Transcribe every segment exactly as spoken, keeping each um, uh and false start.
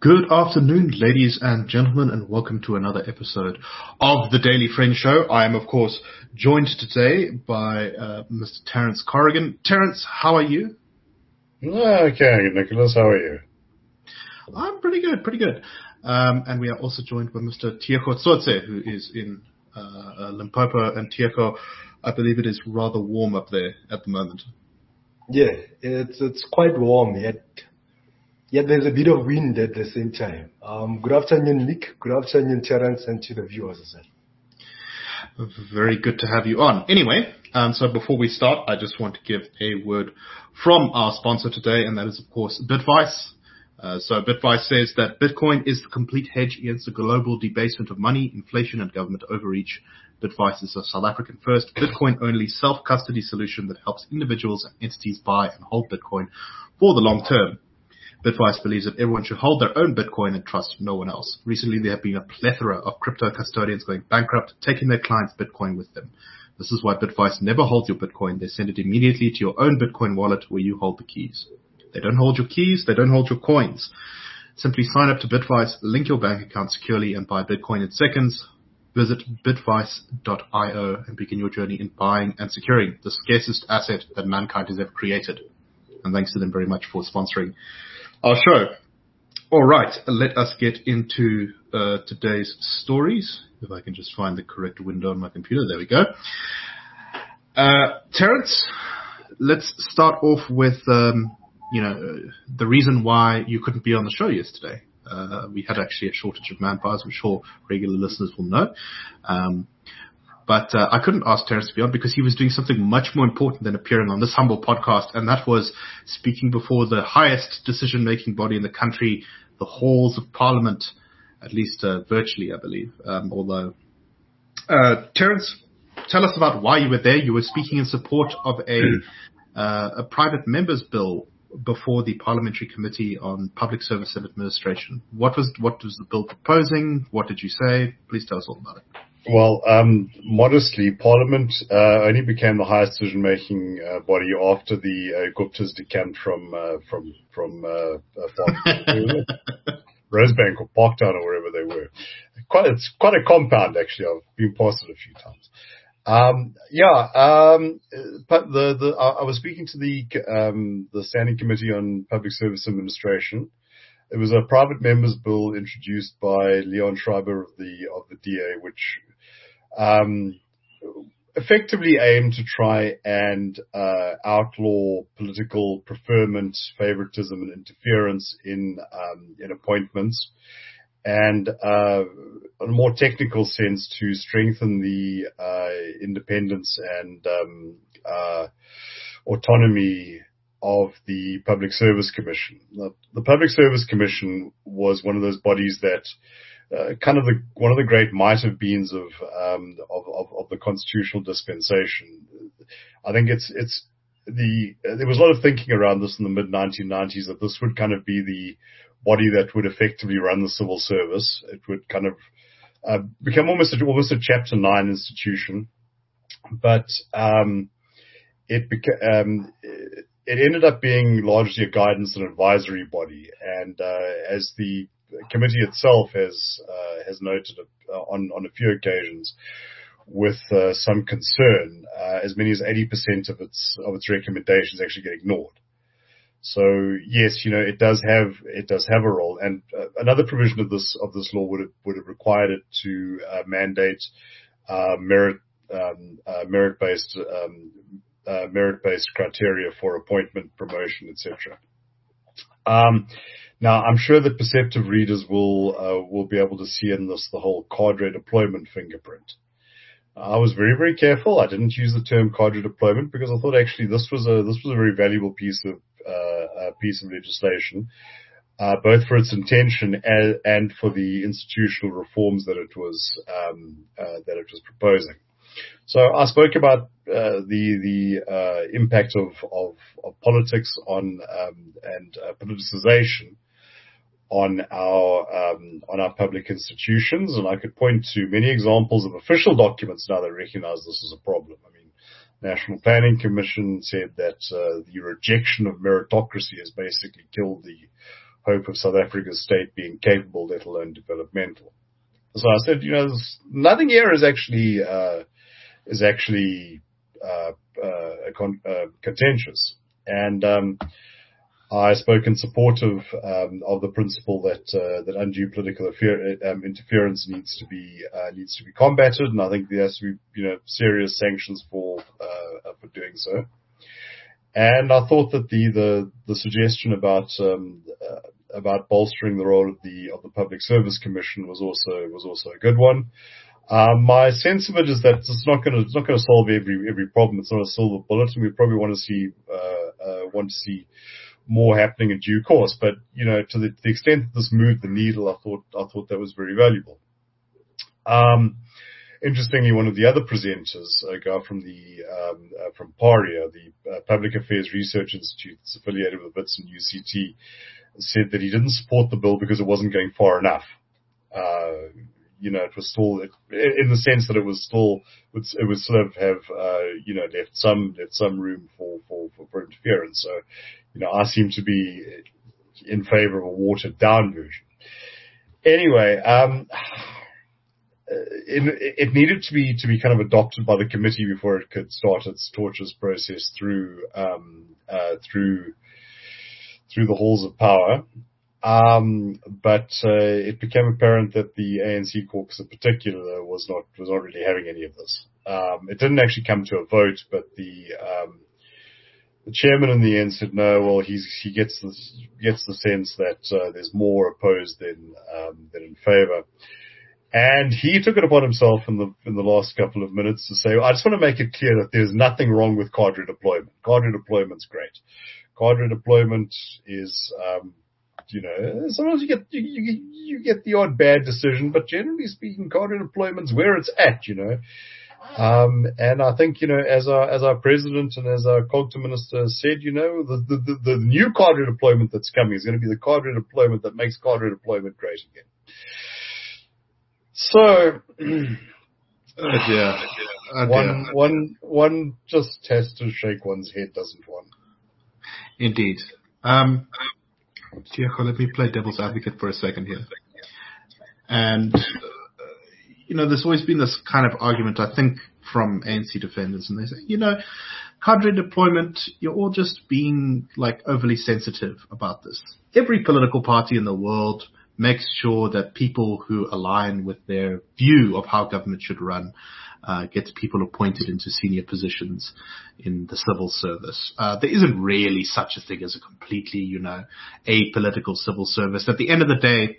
Good afternoon, ladies and gentlemen, and welcome to another episode of the Daily Friend Show. I am, of course, joined today by uh, Mister Terence Corrigan. Terence, how are you? Okay, Nicholas, how are you? I'm pretty good, pretty good. Um, and we are also joined by Mister Tieko Tsotse, who is in uh, uh, Limpopo. And Tieko, I believe it is rather warm up there at the moment. Yeah, it's it's quite warm yet. Yet there's a bit of wind at the same time. Um, good afternoon, Nick. Good afternoon, Terence, and to the viewers as well. Very good to have you on. Anyway, um, so before we start, I just want to give a word from our sponsor today, and that is, of course, Bitvice. Uh, so Bitvice says that Bitcoin is the complete hedge against the global debasement of money, inflation, and government overreach. Bitvice is a South African first Bitcoin-only self-custody solution that helps individuals and entities buy and hold Bitcoin for the long term. Bitvice believes that everyone should hold their own Bitcoin and trust no one else. Recently, there have been a plethora of crypto custodians going bankrupt, taking their clients' Bitcoin with them. This is why Bitvice never holds your Bitcoin. They send it immediately to your own Bitcoin wallet where you hold the keys. They don't hold your keys. They don't hold your coins. Simply sign up to Bitvice, link your bank account securely, and buy Bitcoin in seconds. Visit bitvice dot io and begin your journey in buying and securing the scarcest asset that mankind has ever created. And thanks to them very much for sponsoring our show. All right, let us get into uh, today's stories. If I can just find the correct window on my computer. There we go. Uh, Terence, let's start off with, um, you know, the reason why you couldn't be on the show yesterday. Uh, we had actually a shortage of manpower, as I'm sure regular listeners will know. Um, But uh, I couldn't ask Terence to be on because he was doing something much more important than appearing on this humble podcast, and that was speaking before the highest decision-making body in the country, the halls of Parliament, at least uh, virtually, I believe. Um, although, uh, Terence, tell us about why you were there. You were speaking in support of a uh, a private members' bill before the Parliamentary Committee on Public Service and Administration. What was what was the bill proposing? What did you say? Please tell us all about it. Well, um, modestly, Parliament uh, only became the highest decision-making uh, body after the uh, Guptas decamped from uh, from from uh, uh, Rosebank or Parktown or wherever they were. Quite, it's quite a compound, actually. I've been past it a few times. Um, yeah, um, but the the I was speaking to the um, the Standing Committee on Public Service Administration. It was a private members bill introduced by Leon Schreiber of the of the D A, which um, effectively aimed to try and uh, outlaw political preferment, favoritism, and interference in um, in appointments, and uh, on a more technical sense, to strengthen the uh, independence and um, uh, autonomy of the Public Service Commission. The, the Public Service Commission was one of those bodies that uh, kind of the one of the great might have beens of, um, of of of the constitutional dispensation. I think it's it's the there was a lot of thinking around this in the mid nineteen nineties that this would kind of be the body that would effectively run the civil service. It would kind of uh, become almost a, almost a Chapter nine institution, but um, it became um, it ended up being largely a guidance and advisory body, and uh, as the committee itself has uh, has noted uh, on on a few occasions, with uh, some concern, uh, as many as eighty percent of its of its recommendations actually get ignored. So yes, you know, it does have it does have a role, and uh, another provision of this of this law would have would have required it to uh, mandate uh, merit um, uh, merit based. Um, Uh, merit-based criteria for appointment, promotion, et cetera. Um, now, I'm sure that perceptive readers will uh, will be able to see in this the whole cadre deployment fingerprint. I was very, very careful. I didn't use the term cadre deployment because I thought actually this was a this was a very valuable piece of uh, uh, piece of legislation, uh, both for its intention and, and for the institutional reforms that it was um, uh, that it was proposing. So I spoke about uh, the the uh, impact of, of of politics on um, and uh, politicization on our um, on our public institutions, and I could point to many examples of official documents now that recognize this as a problem. I mean, National Planning Commission said that uh, the rejection of meritocracy has basically killed the hope of South Africa's state being capable, let alone developmental. So I said, you know, nothing here is actually uh, is actually uh, uh, con- uh, contentious, and um, I spoke in support of um, of the principle that uh, that undue political affair, um, interference needs to be uh, needs to be combated, and I think there has to be, you know, serious sanctions for uh, for doing so. And I thought that the the, the suggestion about um, uh, about bolstering the role of the of the Public Service Commission was also was also a good one. Um, my sense of it is that it's not going to it's not going to solve every every problem. It's not a silver bullet, and we probably want to see uh, uh, want to see more happening in due course. But you know, to the, to the extent that this moved the needle, I thought I thought that was very valuable. Um, Interestingly, one of the other presenters, a guy from the um, uh, from PARIA, the uh, Public Affairs Research Institute, that's affiliated with Wits and U C T, said that he didn't support the bill because it wasn't going far enough. Uh, you know, it was still, it, in the sense that it was still, it would sort of have, uh, you know, left some left some room for, for, for, for interference. So, you know, I seem to be in favour of a watered down version. Anyway, um, It, it needed to be to be kind of adopted by the committee before it could start its torturous process through um, uh, through through the halls of power. Um, but uh, it became apparent that the A N C caucus in particular was not was not really having any of this. Um, it didn't actually come to a vote, but the um, the chairman in the end said no. Well, he's he gets the gets the sense that uh, there's more opposed than um, than in favour. And he took it upon himself in the in the last couple of minutes to say, well, I just want to make it clear that there's nothing wrong with cadre deployment. Cadre deployment's great. Cadre deployment is, um, you know, sometimes you get you, you, you get the odd bad decision, but generally speaking, cadre deployment's where it's at, you know. Um, and I think, you know, as our as our president and as our COGTA minister said, you know, the the, the, the new cadre deployment that's coming is going to be the cadre deployment that makes cadre deployment great again. So, oh dear. Oh one, dear. one, one just has to shake one's head, doesn't one? Indeed. Um, Diego, let me play devil's advocate for a second here. And, uh, you know, there's always been this kind of argument, I think, from A N C defenders, and they say, you know, cadre deployment, you're all just being, like, overly sensitive about this. Every political party in the world makes sure that people who align with their view of how government should run uh, gets people appointed into senior positions in the civil service. Uh, there isn't really such a thing as a completely, you know, apolitical civil service. At the end of the day,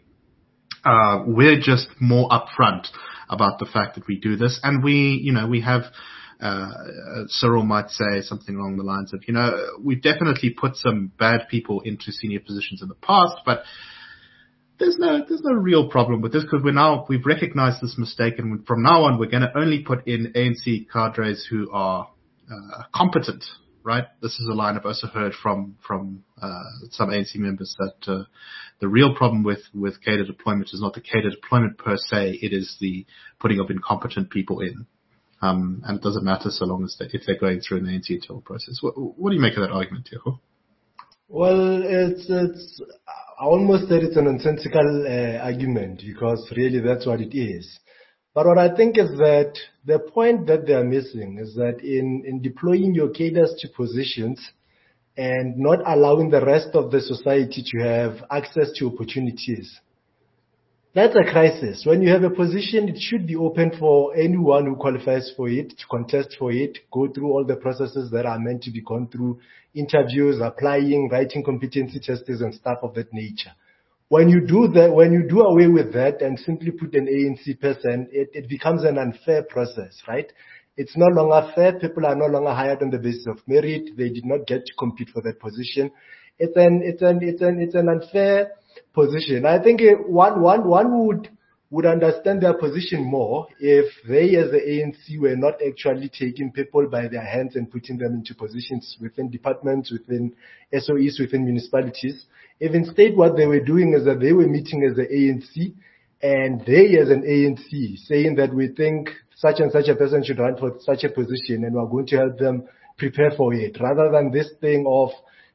uh, we're just more upfront about the fact that we do this, and we, you know, we have. Uh, Cyril might say something along the lines of, you know, we've definitely put some bad people into senior positions in the past, but There's no, there's no real problem with this because we're now, we've recognized this mistake, and from now on we're going to only put in A N C cadres who are uh, competent, right? This is a line I've also heard from, from, uh, some A N C members that, uh, the real problem with, with cadre deployment is not the cadre deployment per se, it is the putting of incompetent people in. Um, and it doesn't matter so long as they, if they're going through an A N C internal process. What, what do you make of that argument, Diego? Well, it's, it's, I almost said it's a nonsensical uh, argument because really that's what it is. But what I think is that the point that they are missing is that in, in deploying your cadres to positions and not allowing the rest of the society to have access to opportunities, that's a crisis. When you have a position, it should be open for anyone who qualifies for it to contest for it, go through all the processes that are meant to be gone through, interviews, applying, writing competency tests and stuff of that nature. When you do that, when you do away with that and simply put an A N C person, it, it becomes an unfair process, right? It's no longer fair. People are no longer hired on the basis of merit. They did not get to compete for that position. It's an, it's an, it's an, it's an unfair position. I think one, one, one would, would understand their position more if they as the A N C were not actually taking people by their hands and putting them into positions within departments, within S O Es, within municipalities. If instead what they were doing is that they were meeting as the A N C and they as an A N C saying that we think such and such a person should run for such a position and we're going to help them prepare for it, rather than this thing of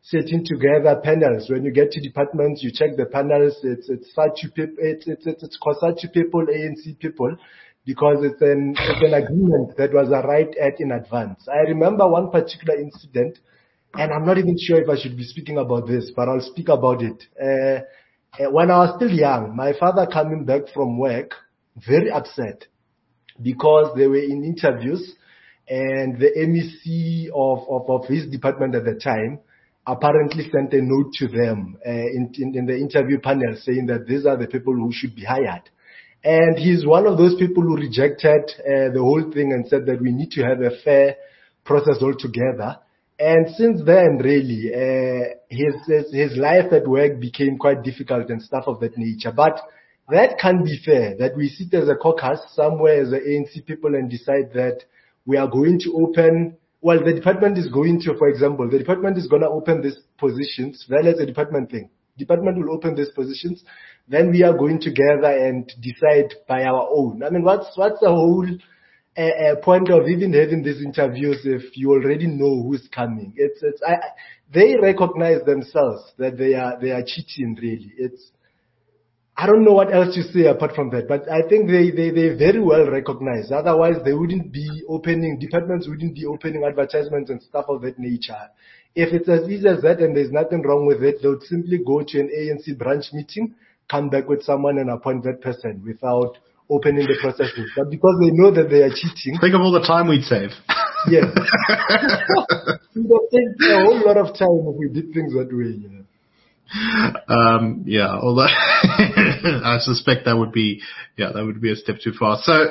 setting together panels. When you get to departments, you check the panels. It's it's SADTU people, it's it's it's, it's COSATU people, A N C people, because it's an it's an agreement that was arrived at in advance. I remember one particular incident, and I'm not even sure if I should be speaking about this, but I'll speak about it. Uh, when I was still young, my father coming back from work, very upset, because they were in interviews, and the M E C of, of, of his department at the time apparently sent a note to them uh, in, in, in the interview panel saying that these are the people who should be hired. And he's one of those people who rejected uh, the whole thing and said that we need to have a fair process altogether. And since then, really, uh, his, his his life at work became quite difficult and stuff of that nature. But that can't be fair, that we sit as a caucus somewhere as the A N C people and decide that we are going to open, well, the department is going to, for example, the department is going to open these positions. Well, as a department thing. Department will open these positions. Then we are going together and decide by our own. I mean, what's what's the whole uh, uh, point of even having these interviews if you already know who's coming? It's it's I, they recognize themselves that they are they are cheating. Really, it's I don't know what else to say apart from that. But I think they they they very well recognize. Otherwise, they wouldn't be opening departments wouldn't be opening advertisements and stuff of that nature. If it's as easy as that and there's nothing wrong with it, they would simply go to an A N C branch meeting, come back with someone and appoint that person without opening the processes. But because they know that they are cheating. Think of all the time we'd save. Yes. We would take a whole lot of time if we did things that way, you know. Um, yeah, although I suspect that would be, yeah, that would be a step too far. So,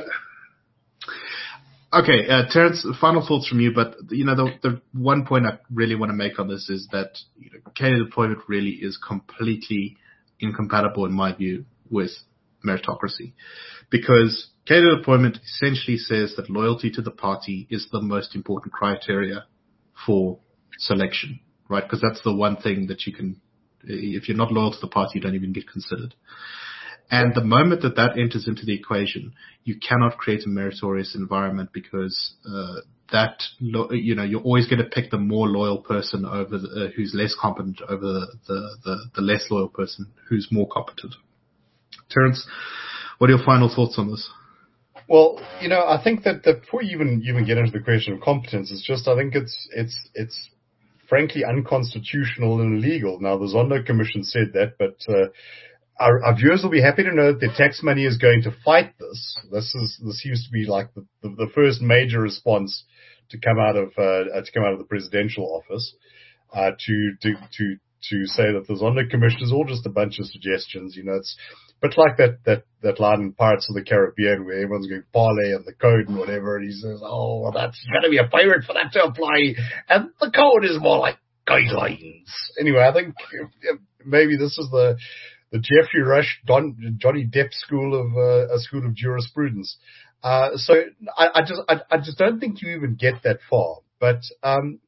okay, uh, Terence, final thoughts from you, but, you know, the, the one point I really want to make on this is that, you know, cadet deployment really is completely incompatible, in my view, with meritocracy. Because cadet deployment essentially says that loyalty to the party is the most important criteria for selection, right? Because that's the one thing that you can, if you're not loyal to the party, you don't even get considered. And the moment that that enters into the equation, you cannot create a meritorious environment because uh, that, you know, you're always going to pick the more loyal person over the, uh, who's less competent over the, the, the, the less loyal person who's more competent. Terence, what are your final thoughts on this? Well, you know, I think that, that before you even even get into the question of competence, it's just I think it's it's it's frankly unconstitutional and illegal. Now, the Zondo Commission said that, but uh, our, our viewers will be happy to know that their tax money is going to fight this. This is this seems to be like the, the, the first major response to come out of uh, to come out of the presidential office uh, to to to to say that the Zondo Commission is all just a bunch of suggestions. You know, it's but like that that that line in Pirates of the Caribbean where everyone's going parlay and the code and whatever, and he says, "Oh, well, that's got to be a pirate for that to apply," and the code is more like guidelines. Anyway, I think maybe this is the the Jeffrey Rush, Don, Johnny Depp school of uh, a school of jurisprudence. Uh, so I, I just I, I just don't think you even get that far. But um,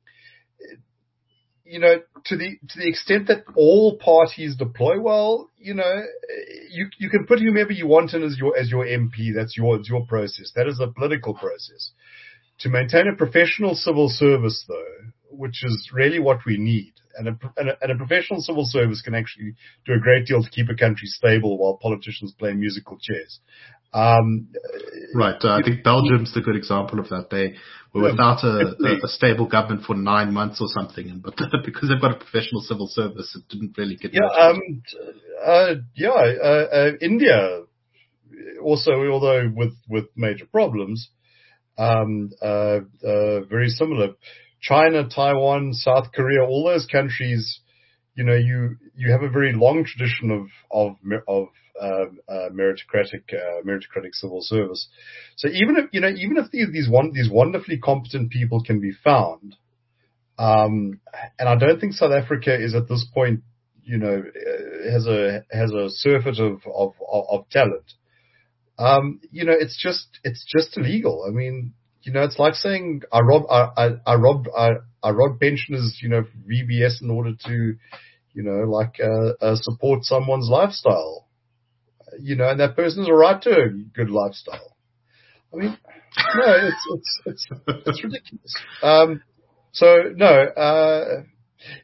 you know, to the to the extent that all parties deploy, well, you know, you you can put whomever you want in as your as your M P. That's your it's your process. That is a political process. To maintain a professional civil service, though, which is really what we need, and a, and a, and a professional civil service can actually do a great deal to keep a country stable while politicians play musical chairs. Um, right. Uh, I think Belgium's the good example of that. They were yeah, without a, a, a stable government for nine months or something, but because they've got a professional civil service, it didn't really get. Yeah. Um. Uh. Yeah. Uh, uh, India also, although with with major problems, um. Uh. Uh. Very similar. China, Taiwan, South Korea, all those countries, you know, you you have a very long tradition of of of uh, uh, meritocratic uh, meritocratic civil service. So even if you know, even if these these one these wonderfully competent people can be found, um, and I don't think South Africa is at this point, you know, has a has a surfeit of of of, of talent. Um, you know, it's just it's just illegal. I mean. You know, it's like saying I rob, I, I, I rob, I, I rob pensioners, you know, V B S in order to, you know, like uh, uh, support someone's lifestyle. You know, and that person has a right to a good lifestyle. I mean, no, it's it's it's, it's ridiculous. Um, so no, uh,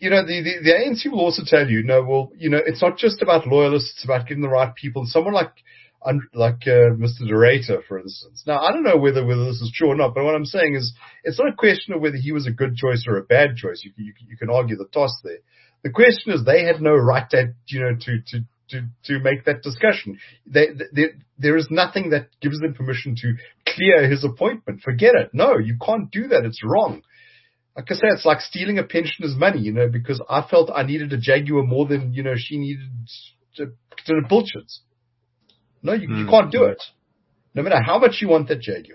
you know, the, the, the A N C will also tell you, no, well, you know, it's not just about loyalists, it's about getting the right people. Someone like, like, uh, Mister De Ruyter, for instance. Now, I don't know whether, whether this is true or not, but what I'm saying is, it's not a question of whether he was a good choice or a bad choice. You can, you can, you can argue the toss there. The question is, they had no right to, you know, to, to, to, to make that discussion. They, they, there is nothing that gives them permission to clear his appointment. Forget it. No, you can't do that. It's wrong. Like I say, it's like stealing a pensioner's money, you know, because I felt I needed a Jaguar more than, you know, she needed to, to the Pulchers. No, you, mm. you can't do it. No matter how much you want that Jaguar.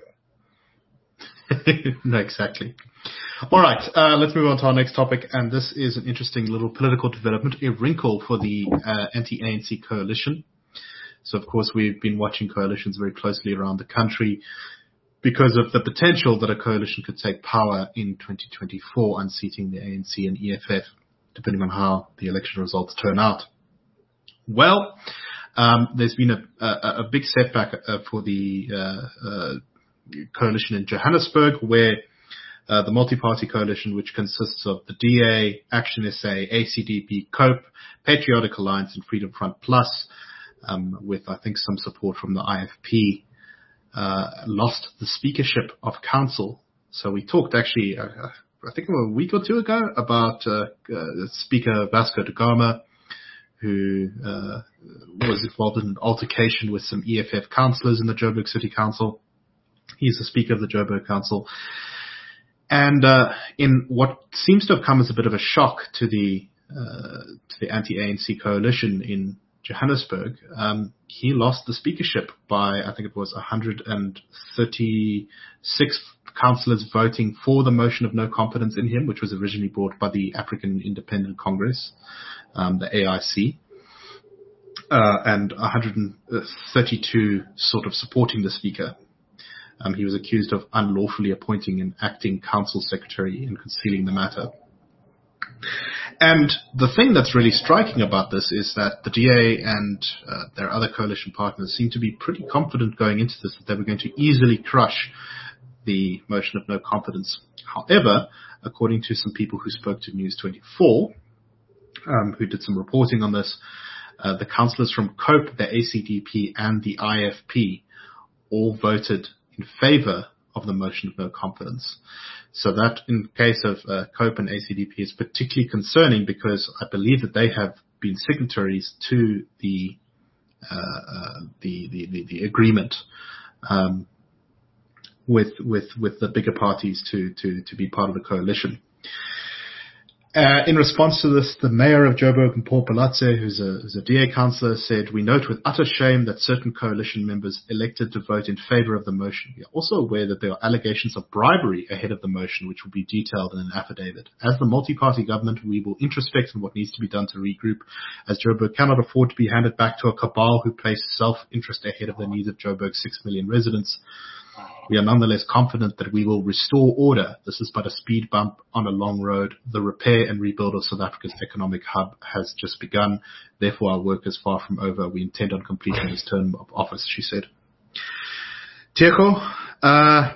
No, exactly. All right, uh, let's move on to our next topic, and this is an interesting little political development, a wrinkle for the uh, anti-A N C coalition. So, of course, we've been watching coalitions very closely around the country because of the potential that a coalition could take power in twenty twenty-four, unseating the A N C and E F F, depending on how the election results turn out. Well, um, there's been a, a, a big setback uh, for the uh, uh, coalition in Johannesburg, where uh, the multi-party coalition, which consists of the D A, Action S A, A C D P, COPE, Patriotic Alliance, and Freedom Front Plus, um, with, I think, some support from the I F P, uh, lost the speakership of council. So we talked actually, uh, I think a week or two ago, about uh, uh, Speaker Vasco da Gama, who uh, was involved in an altercation with some E F F councillors in the Joburg City Council. He's the Speaker of the Joburg Council. And uh, in what seems to have come as a bit of a shock to the uh, to the anti-A N C coalition in Johannesburg, um, he lost the speakership by, I think it was one hundred thirty-six councillors voting for the motion of no confidence in him, which was originally brought by the African Independent Congress, um, the A I C, uh, and one hundred thirty-two sort of supporting the speaker. Um, he was accused of unlawfully appointing an acting council secretary and concealing the matter. And the thing that's really striking about this is that the D A and uh, their other coalition partners seem to be pretty confident going into this, that they were going to easily crush the motion of no confidence. However, according to some people who spoke to News twenty-four, um, who did some reporting on this, uh, the councillors from COPE, the A C D P, and the I F P all voted in favour of the motion of no confidence. So that, in case of uh, COPE and A C D P, is particularly concerning because I believe that they have been signatories to the uh, uh, the, the, the the agreement um, with with with the bigger parties to to to be part of the coalition. Uh, in response to this, the mayor of Joburg, Paul Palatse, who's a, who's a D A councillor, said, "We note with utter shame that certain coalition members elected to vote in favour of the motion. We are also aware that there are allegations of bribery ahead of the motion, which will be detailed in an affidavit. As the multi-party government, we will introspect on what needs to be done to regroup, as Joburg cannot afford to be handed back to a cabal who place self-interest ahead of the needs of Joburg's six million residents. We are nonetheless confident that we will restore order. This is but a speed bump on a long road. The repair and rebuild of South Africa's economic hub has just begun. Therefore, our work is far from over. We intend on completing this term of office," she said. Teko, uh,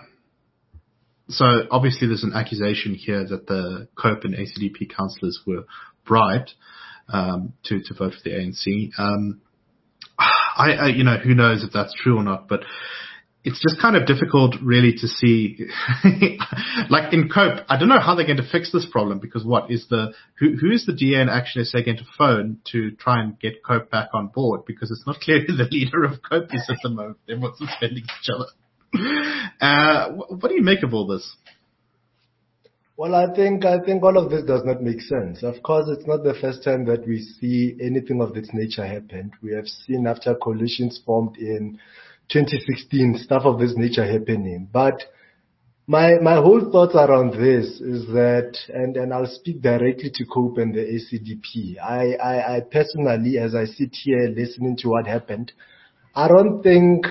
so obviously there's an accusation here that the COPE and A C D P councillors were bribed um, to, to vote for the A N C. Um, I, I, you know, who knows if that's true or not, but it's just kind of difficult really to see, like in COPE, I don't know how they're going to fix this problem because what is the, who, who is the D A and Action S A going to phone to try and get COPE back on board? Because it's not clear who the leader of COPE is at the moment. Everyone's defending each other. Uh, what do you make of all this? Well, I think, I think all of this does not make sense. Of course, it's not the first time that we see anything of this nature happen. We have seen after coalitions formed in twenty sixteen, stuff of this nature happening. But my my whole thoughts around this is that, and, and I'll speak directly to COPE and the A C D P. I, I, I personally, as I sit here listening to what happened, I don't think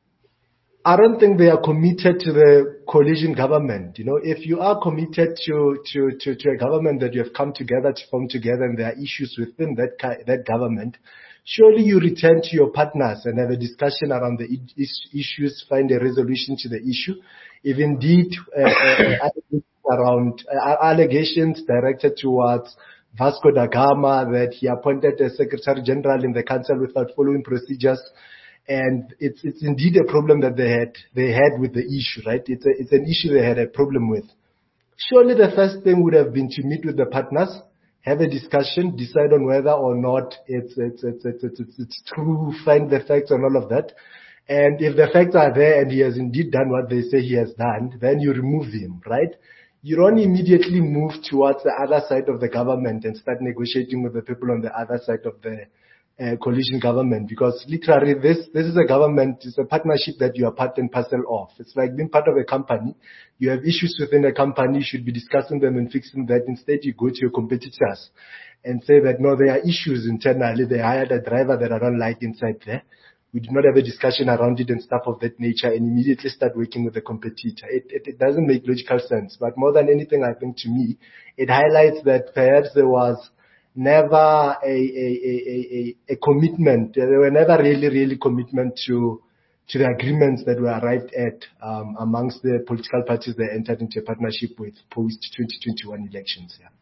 I don't think they are committed to the coalition government. You know, if you are committed to, to, to, to a government that you have come together to form together and there are issues within that that government, surely you return to your partners and have a discussion around the issues, find a resolution to the issue. If indeed uh, uh, around uh, allegations directed towards Vasco da Gama, that he appointed a Secretary General in the council without following procedures. And it's it's indeed a problem that they had they had with the issue, right? It's a, it's an issue they had a problem with. Surely the first thing would have been to meet with the partners, have a discussion, decide on whether or not it's it's it's it's it's, it's, it's true, find the facts and all of that. And if the facts are there and he has indeed done what they say he has done, then you remove him, right? You don't immediately move towards the other side of the government and start negotiating with the people on the other side of the uh, coalition government, because literally this this is a government, it's a partnership that you are part and parcel of. It's like being part of a company. You have issues within a company, you should be discussing them and fixing that. Instead, you go to your competitors and say that, no, there are issues internally. They hired a driver that I don't like inside there. We do not have a discussion around it and stuff of that nature, and immediately start working with the competitor. It, it, it doesn't make logical sense. But more than anything, I think to me, it highlights that perhaps there was never a, a, a, a, a commitment. There were never really, really commitment to to the agreements that were arrived at um, amongst the political parties they entered into a partnership with post twenty twenty-one elections. Yeah.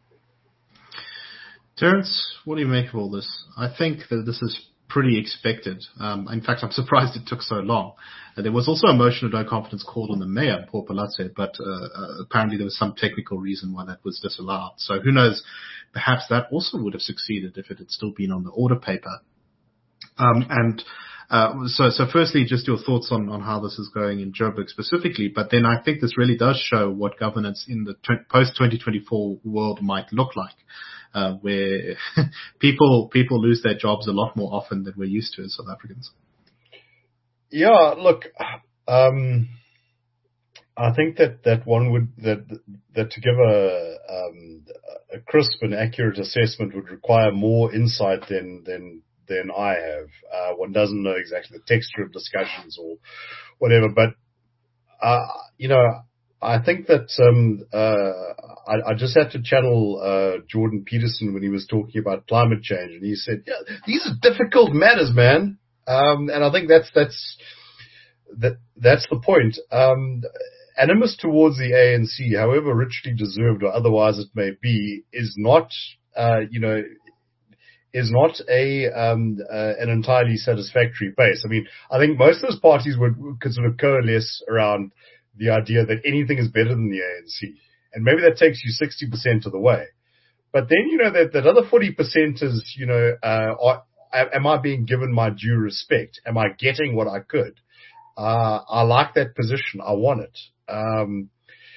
Terence, what do you make of all this? I think that this is pretty expected. Um, in fact, I'm surprised it took so long. Uh, there was also a motion of no confidence called on the mayor, Paul Palatse, but uh, uh, apparently there was some technical reason why that was disallowed. So who knows, perhaps that also would have succeeded if it had still been on the order paper. Um, and uh, so, so firstly, just your thoughts on, on how this is going in Joburg specifically, but then I think this really does show what governance in the t- post twenty twenty-four world might look like. Uh, where people people lose their jobs a lot more often than we're used to as South Africans. Yeah, look, um, I think that, that one would that that to give a um, a crisp and accurate assessment would require more insight than than than I have. Uh, one doesn't know exactly the texture of discussions or whatever, but uh, you know, I think that um, uh, I, I just had to channel uh, Jordan Peterson when he was talking about climate change, and he said, "Yeah, these are difficult matters, man." Um, and I think that's that's that that's the point. Um, animus towards the A N C, however richly deserved or otherwise it may be, is not, uh, you know, is not a um, uh, an entirely satisfactory base. I mean, I think most of those parties would could sort of coalesce around the idea that anything is better than the A N C. And maybe that takes you sixty percent of the way. But then, you know, that, that other forty percent is, you know, uh, are, am I being given my due respect? Am I getting what I could? Uh, I like that position. I want it. Um,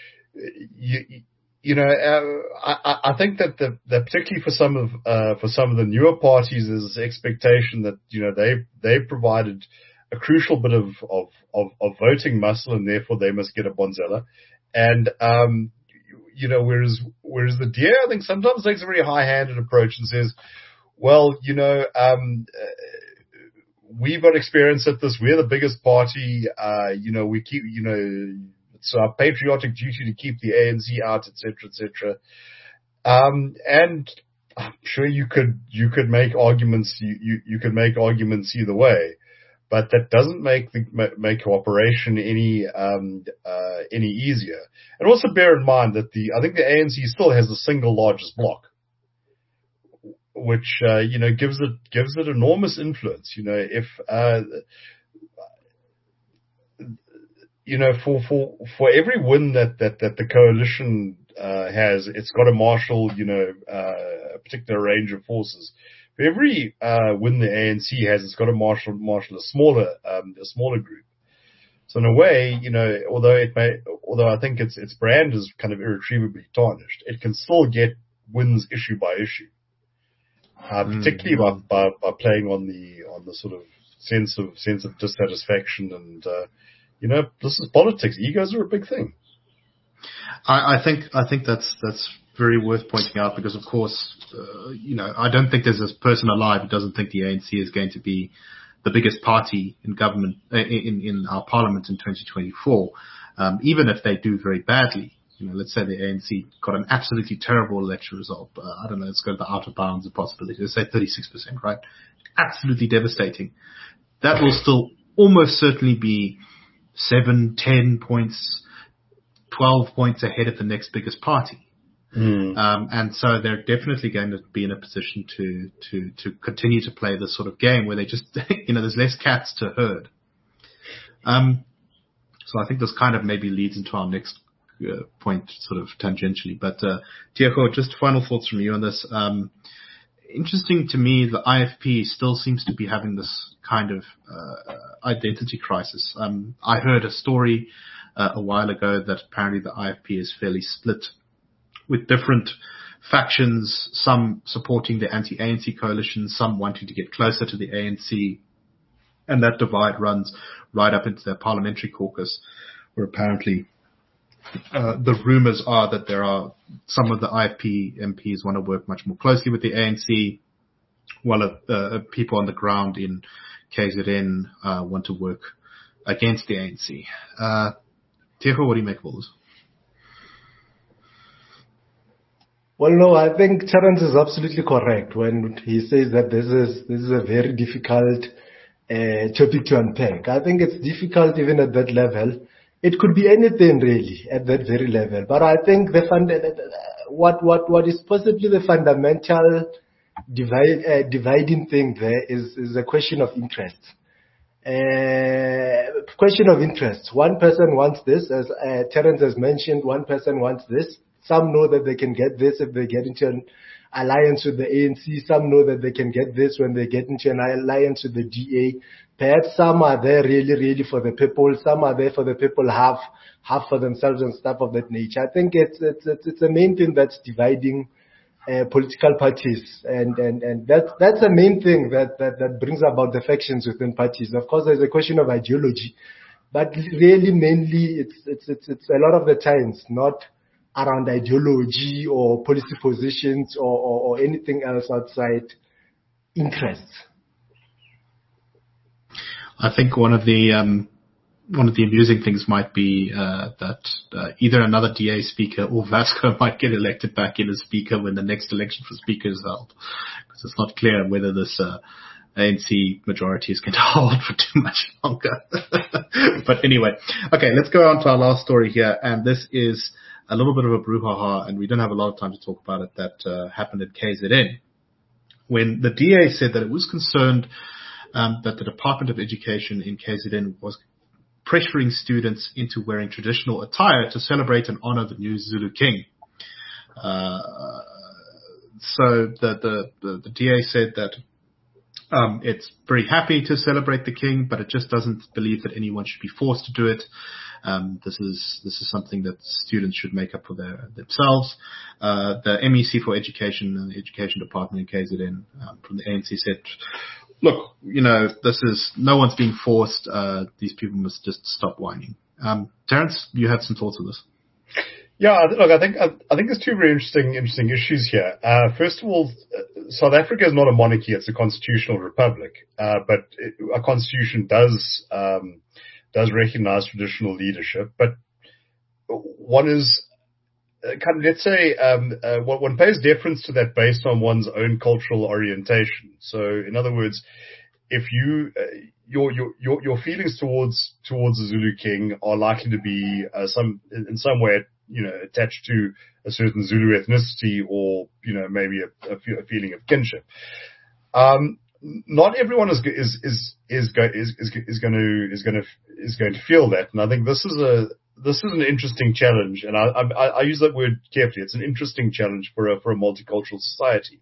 you, you know, uh, I, I think that the, that particularly for some of, uh, for some of the newer parties, there's expectation that, you know, they, they've provided a crucial bit of, of, of, of voting muscle, and therefore they must get a bonzella. And, um, you know, whereas, whereas the D A, I think sometimes takes a very high-handed approach and says, well, you know, um, uh, we've got experience at this. We're the biggest party. Uh, you know, we keep, you know, it's our patriotic duty to keep the A N C out, et cetera, et cetera. Um, and I'm sure you could, you could make arguments, you, you, you could make arguments either way. But that doesn't make the, make cooperation any um, uh, any easier. And also bear in mind that the I think the A N C still has the single largest bloc, which uh, you know gives it gives it enormous influence. You know, if uh, you know for for for every win that that that the coalition uh, has, it's got to marshal you know uh, a particular range of forces. For every uh, win the A N C has, it's got to marshal marshal a smaller um, a smaller group. So in a way, you know, although it may, although I think its its brand is kind of irretrievably tarnished, it can still get wins issue by issue, uh, particularly mm-hmm. by, by by playing on the on the sort of sense of sense of dissatisfaction and uh, you know, this is politics. Egos are a big thing. I, I think I think that's that's. very worth pointing out because, of course, uh, you know, I don't think there's a person alive who doesn't think the A N C is going to be the biggest party in government, uh, in, in our parliament in twenty twenty-four, um, even if they do very badly. You know, let's say the A N C got an absolutely terrible election result. Uh, I don't know, let's go to the outer bounds of possibility. Let's say thirty-six percent, right? Absolutely devastating. That will still almost certainly be seven, ten points, twelve points ahead of the next biggest party. Mm. Um, and so they're definitely going to be in a position to, to, to continue to play this sort of game where they just, you know, there's less cats to herd. Um, so I think this kind of maybe leads into our next uh, point sort of tangentially. But, uh, Tiago, just final thoughts from you on this. Um, interesting to me, the I F P still seems to be having this kind of, uh, identity crisis. Um, I heard a story, uh, a while ago that apparently the I F P is fairly split with different factions, some supporting the anti-A N C coalition, some wanting to get closer to the A N C. And that divide runs right up into their parliamentary caucus, where apparently uh, the rumors are that there are some of the I F P M Ps want to work much more closely with the A N C, while uh, uh, people on the ground in K Z N uh, want to work against the A N C. Uh, Tiago, what do you make of all this? Well, no, I think Terence is absolutely correct when he says that this is this is a very difficult uh, topic to unpack. I think it's difficult even at that level. It could be anything really at that very level. But I think the fund, what what what is possibly the fundamental divide, uh, dividing thing there is is a question of interest. Uh, question of interest. One person wants this, as uh, Terence has mentioned. One person wants this. Some know that they can get this if they get into an alliance with the A N C. Some know that they can get this when they get into an alliance with the D A. Perhaps some are there really, really for the people. Some are there for the people, half, half for themselves and stuff of that nature. I think it's it's it's, it's a main thing that's dividing uh, political parties, and and and that's that's the main thing that, that that brings about the factions within parties. Of course, there's a question of ideology, but really, mainly, it's it's it's it's a lot of the times not around ideology or policy positions or, or, or anything else outside interests. I think one of the um, one of the amusing things might be uh, that uh, either another D A speaker or Vasco might get elected back in as speaker when the next election for speaker is held, because it's not clear whether this uh, A N C majority is going to hold for too much longer. But anyway, okay, let's go on to our last story here, and this is a little bit of a brouhaha, and we don't have a lot of time to talk about it, that uh, happened at K Z N, when the D A said that it was concerned um, that the Department of Education in K Z N was pressuring students into wearing traditional attire to celebrate and honor the new Zulu king. Uh, so the, the, the, the D A said that um, it's very happy to celebrate the king, but it just doesn't believe that anyone should be forced to do it. Um, this is this is something that students should make up for their, themselves. Uh, the M E C for Education and the Education Department in K Z N um, from the A N C said, "Look, you know, this is no one's being forced. Uh, these people must just stop whining." Um, Terence, you had some thoughts on this? Yeah, look, I think I, I think there's two very interesting interesting issues here. Uh, first of all, South Africa is not a monarchy; it's a constitutional republic. Uh, but it, a constitution does. Um, does recognize traditional leadership, but one is uh, kind of, let's say, um, uh, one pays deference to that based on one's own cultural orientation. So, in other words, if you, uh, your, your, your, your feelings towards, towards the Zulu king are likely to be, uh, some, in some way, you know, attached to a certain Zulu ethnicity or, you know, maybe a, a, a feeling of kinship. Um, Not everyone is is is is is is is going to is going to is going to feel that, and I think this is a this is an interesting challenge, and I I, I use that word carefully. It's an interesting challenge for a for a multicultural society.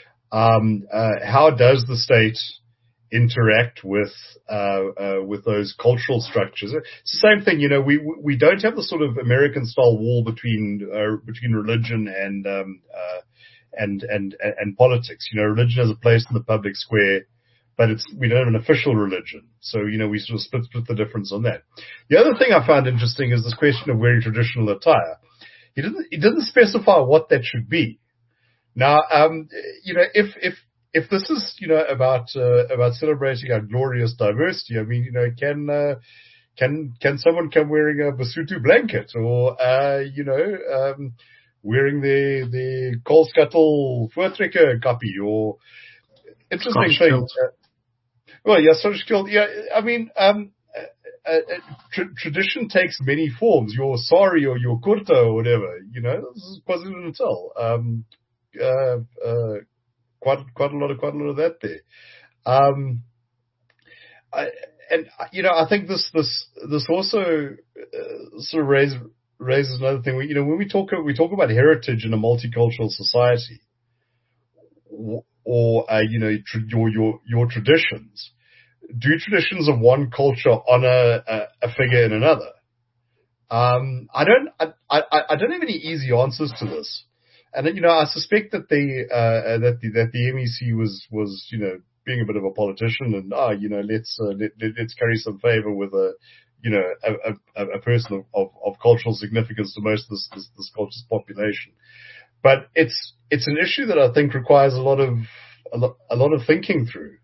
Um, uh, how does the state interact with uh, uh, with those cultural structures? It's the same thing, you know. We we don't have the sort of American style wall between uh, between religion and um, uh, and, and, and politics. You know, religion has a place in the public square, but it's, we don't have an official religion. So, you know, we sort of split, split the difference on that. The other thing I found interesting is this question of wearing traditional attire. He didn't, he didn't specify what that should be. Now, um, you know, if, if, if this is, you know, about, uh, about celebrating our glorious diversity, I mean, you know, can, uh, can, can someone come wearing a Basotho blanket or, uh, you know, um, wearing the the coal scuttle Voortrekker copy or interesting thing. Uh, well, yeah, Scottish kilt. Yeah, I mean, um, uh, tra- tradition takes many forms. Your sari or your kurta or whatever, you know, this is KwaZulu-Natal. Um, uh, uh, quite, quite a lot of, quite a lot of that there. Um, I, and you know, I think this, this, this also uh, sort of raises raises another thing. We, you know, when we talk, we talk about heritage in a multicultural society, or, or uh, you know, tr- your your your traditions. Do traditions of one culture honor a, a figure in another? Um, I don't, I, I, I don't have any easy answers to this. And then, you know, I suspect that the, uh, that the, that the M E C was, was, you know, being a bit of a politician and, ah, you know, let's, uh, let, let's carry some favor with a, you know, a, a, a person of, of, of cultural significance to most of this, this, this culture's population. But it's, it's an issue that I think requires a lot of, a lot, a lot of thinking through.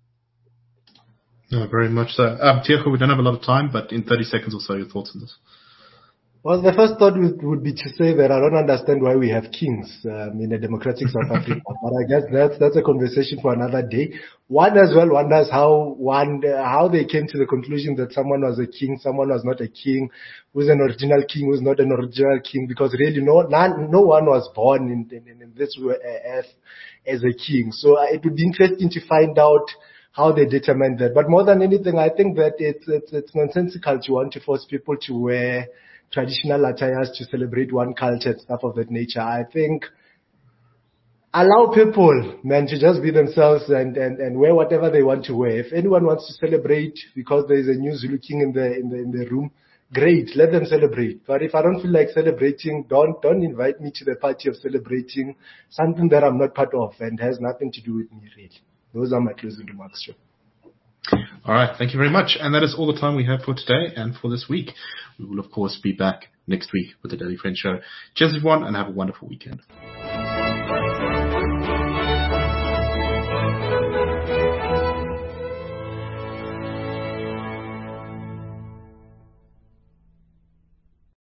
No, very much so. Um, Tiako, we don't have a lot of time, but in thirty seconds or so, your thoughts on this. Well, the first thought would, would be to say that I don't understand why we have kings um, in a democratic South Africa, but I guess that's that's a conversation for another day. One as well wonders how one uh, how they came to the conclusion that someone was a king, someone was not a king, who's an original king, who's not an original king, because really no none, no one was born in, in, in this earth as a king. So uh, it would be interesting to find out how they determine that. But more than anything, I think that it's it's, it's nonsensical to want to force people to wear traditional attires to celebrate one culture and stuff of that nature. I think allow people, man, to just be themselves and, and, and wear whatever they want to wear. If anyone wants to celebrate because there is a new Zulu king in the in the in the room, great, let them celebrate. But if I don't feel like celebrating, don't don't invite me to the party of celebrating something that I'm not part of and has nothing to do with me, really. Those are my closing remarks, Joe. All right. Thank you very much. And that is all the time we have for today and for this week. We will, of course, be back next week with the Daily Friends Show. Cheers, everyone, and have a wonderful weekend.